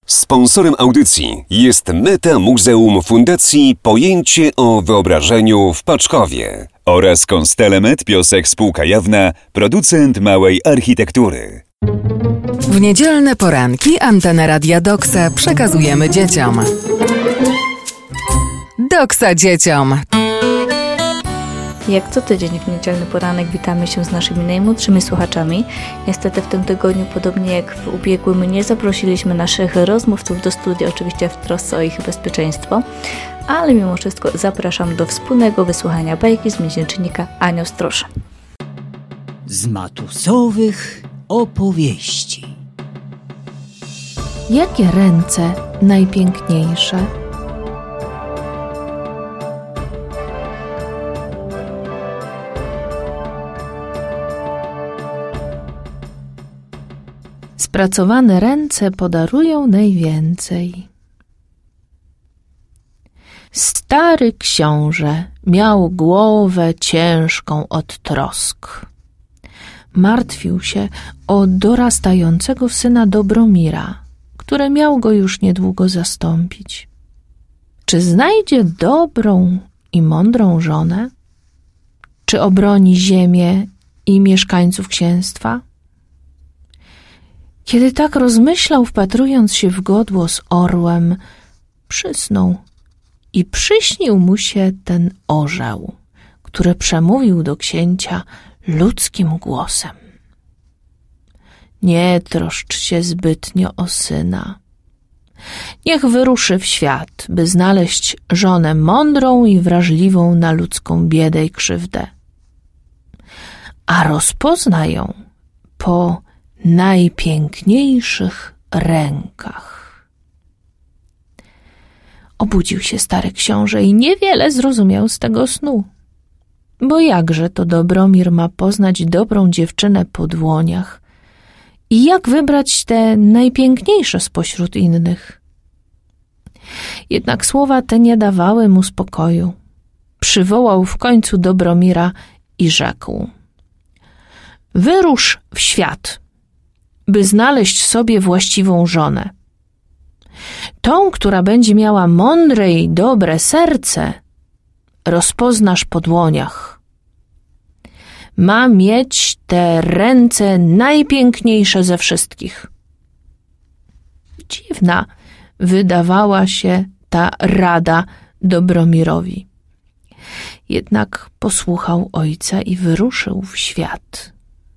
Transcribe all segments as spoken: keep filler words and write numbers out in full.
Sponsorem audycji jest Meta Muzeum Fundacji Pojęcie o Wyobrażeniu w Paczkowie oraz Konstelemet Piosek Spółka Jawna, producent małej architektury. W niedzielne poranki Antena Radia Doksa przekazujemy dzieciom. Doksa dzieciom! Jak co tydzień w niedzielny poranek witamy się z naszymi najmłodszymi słuchaczami. Niestety w tym tygodniu, podobnie jak w ubiegłym, nie zaprosiliśmy naszych rozmówców do studia, oczywiście w trosce o ich bezpieczeństwo, ale mimo wszystko zapraszam do wspólnego wysłuchania bajki z miesięcznika Anioł Stróż. Z matusowych opowieści. Jakie ręce najpiękniejsze? Spracowane ręce podarują najwięcej. Stary książę miał głowę ciężką od trosk. Martwił się o dorastającego syna Dobromira, który miał go już niedługo zastąpić. Czy znajdzie dobrą i mądrą żonę? Czy obroni ziemię i mieszkańców księstwa? Kiedy tak rozmyślał, wpatrując się w godło z orłem, przysnął i przyśnił mu się ten orzeł, który przemówił do księcia ludzkim głosem. Nie troszcz się zbytnio o syna. Niech wyruszy w świat, by znaleźć żonę mądrą i wrażliwą na ludzką biedę i krzywdę. A rozpozna ją po najpiękniejszych rękach. Obudził się stary książę i niewiele zrozumiał z tego snu. Bo jakże to Dobromir ma poznać dobrą dziewczynę po dłoniach i jak wybrać te najpiękniejsze spośród innych? Jednak słowa te nie dawały mu spokoju. Przywołał w końcu Dobromira i rzekł: wyrusz w świat, by znaleźć sobie właściwą żonę. Tą, która będzie miała mądre i dobre serce, rozpoznasz po dłoniach. Ma mieć te ręce najpiękniejsze ze wszystkich. Dziwna wydawała się ta rada Dobromirowi. Jednak posłuchał ojca i wyruszył w świat.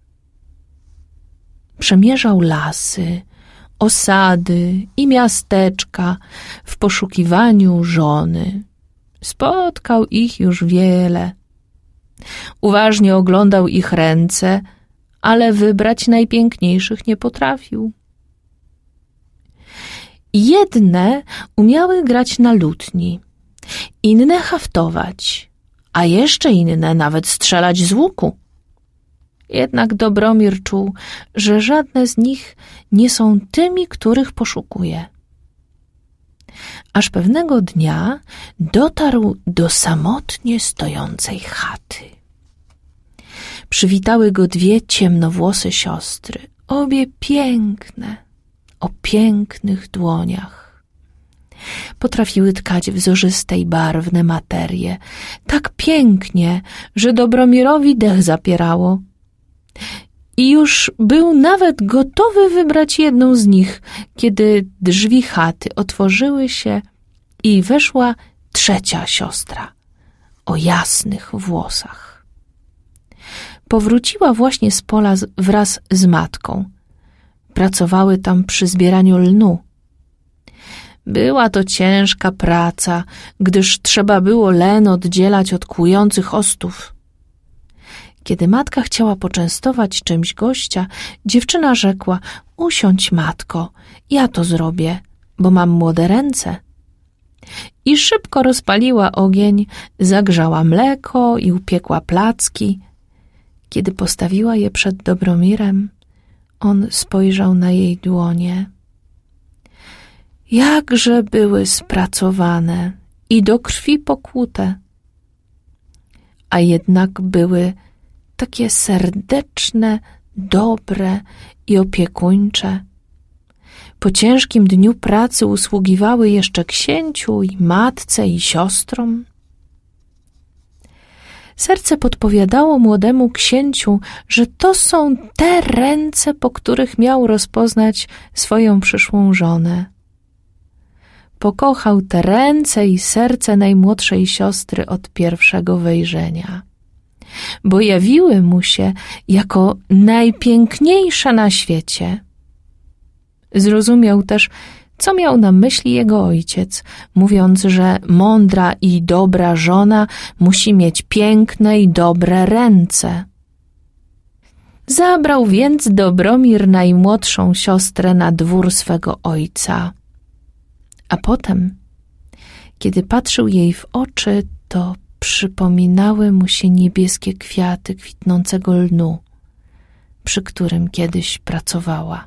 Przemierzał lasy, osady i miasteczka w poszukiwaniu żony. Spotkał ich już wiele. Uważnie oglądał ich ręce, ale wybrać najpiękniejszych nie potrafił. Jedne umiały grać na lutni, inne haftować, a jeszcze inne nawet strzelać z łuku. Jednak Dobromir czuł, że żadne z nich nie są tymi, których poszukuje. Aż pewnego dnia dotarł do samotnie stojącej chaty. Przywitały go dwie ciemnowłose siostry, obie piękne, o pięknych dłoniach. Potrafiły tkać wzorzyste i barwne materie, tak pięknie, że Dobromirowi dech zapierało. I już był nawet gotowy wybrać jedną z nich, kiedy drzwi chaty otworzyły się i weszła trzecia siostra o jasnych włosach. Powróciła właśnie z pola wraz z matką. Pracowały tam przy zbieraniu lnu. Była to ciężka praca, gdyż trzeba było len oddzielać od kłujących ostów. Kiedy matka chciała poczęstować czymś gościa, dziewczyna rzekła: usiądź, matko, ja to zrobię, bo mam młode ręce. I szybko rozpaliła ogień, zagrzała mleko i upiekła placki. Kiedy postawiła je przed Dobromirem, on spojrzał na jej dłonie. Jakże były spracowane i do krwi pokłute, a jednak były takie serdeczne, dobre i opiekuńcze. po ciężkim dniu pracy usługiwały jeszcze księciu i matce i siostrom. Serce podpowiadało młodemu księciu, że to są te ręce, po których miał rozpoznać swoją przyszłą żonę. Pokochał te ręce i serce najmłodszej siostry od pierwszego wejrzenia, bo jawiły mu się jako najpiękniejsze na świecie. Zrozumiał też, co miał na myśli jego ojciec, mówiąc, że mądra i dobra żona musi mieć piękne i dobre ręce. Zabrał więc Dobromir najmłodszą siostrę na dwór swego ojca. A potem, kiedy patrzył jej w oczy, to przypominały mu się niebieskie kwiaty kwitnącego lnu, przy którym kiedyś pracowała.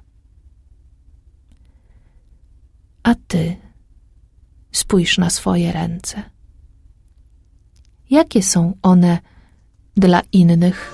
A ty spójrz na swoje ręce. Jakie są one dla innych?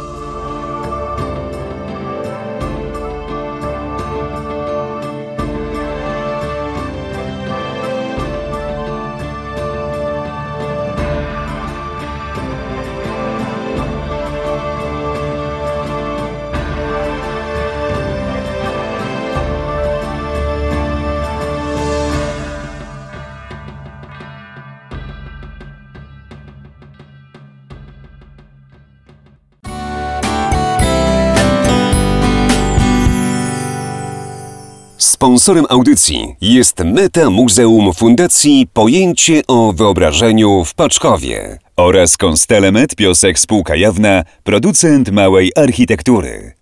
Sponsorem audycji jest Meta Muzeum Fundacji Pojęcie o Wyobrażeniu w Paczkowie oraz Konstelemet Piosek Spółka Jawna, producent małej architektury.